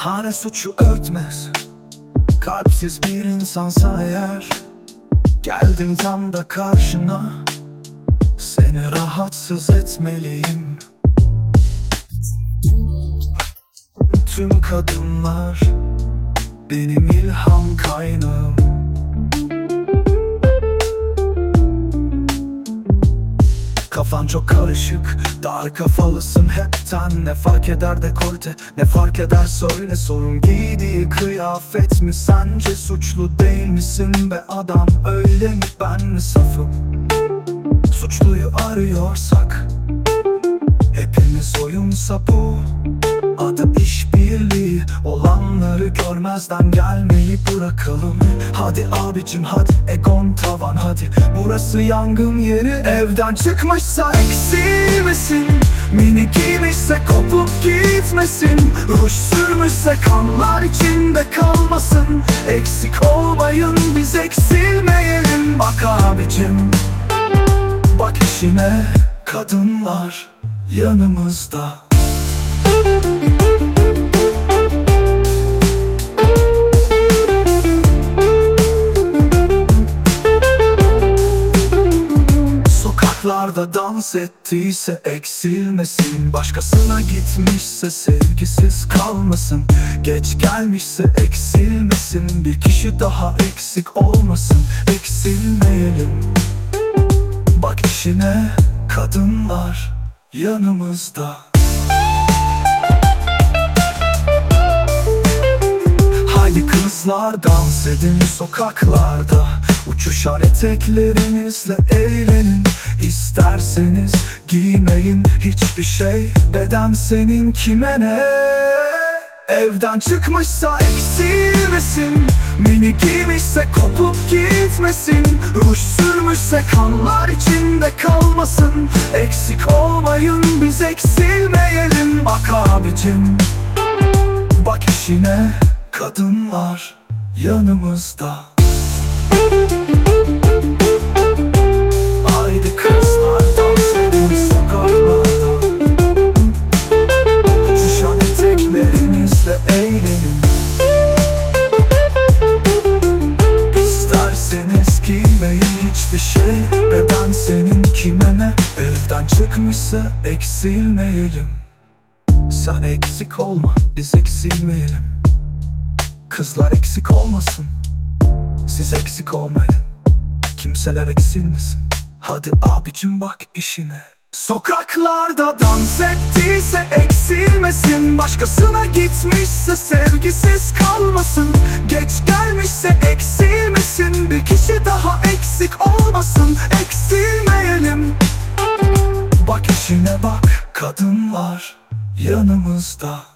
Bahane suçu örtmez. Kalpsiz bir insansa eğer, geldim tam da karşına, seni rahatsız etmeliyim. Tüm kadınlar benim ilham kaynağım. Kafan çok karışık, dar kafalısın hepten. Ne fark eder dekolte, ne fark eder söyle. Sorun giydiği kıyafet mi? Sence suçlu değil misin be adam? Öyle mi, ben mi safım? Suçluyu arıyorsak hepimiz oyunsa bu. Adı işbirliği, olanları görmezden gelmeyi bırakalım. Hadi abicim hadi, egon tavan hadi. Burası yangın yeri, evden çıkmışsa eksilmesin. Mini giymişse kopup gitmesin. Ruj sürmüşse kanlar içinde kalmasın. Eksik olmayın, biz eksilmeyelim. Bak abicim, bak işine, kadınlar yanımızda. Sokaklarda dans ettiyse eksilmesin. Başkasına gitmişse sevgisiz kalmasın. Geç gelmişse eksilmesin. Bir kişi daha eksik olmasın. Eksilmeyelim. Bak işine, kadınlar yanımızda. Haydi kızlar, dans edin sokaklarda. Uçuşan eteklerinizle eğlenin. İsterseniz giymeyin hiçbir şey. Beden senin, kime ne? Evden çıkmışsa eksilmesin. Mini giymişse kopup gitmesin. Ruj sürmüşse kanlar içinde kalmasın. Eksik olmayın, biz eksilmeyelim. Bak abicim, bak işine, kadınlar yanımızda. Haydi kızlar, dans edin sokaklarda. Uçuşan eteklerinizle eğlenin. İsterseniz giymeyin hiçbir şey. Beden senin, kime ne? Evden çıkmışsa eksilmeyelim. Sen eksik olma, biz eksilmeyelim. Kızlar eksik olmasın, siz eksik olmayın. Kimseler eksilmesin. Hadi abicim bak işine. Sokaklarda dans ettiyse eksilmesin. Başkasına gitmişse sevgisiz kalmasın. Geç gelmişse eksilmesin. Bir kişi daha eksik olmasın. Eksilmeyelim. Bak işine bak, kadınlar yanımızda.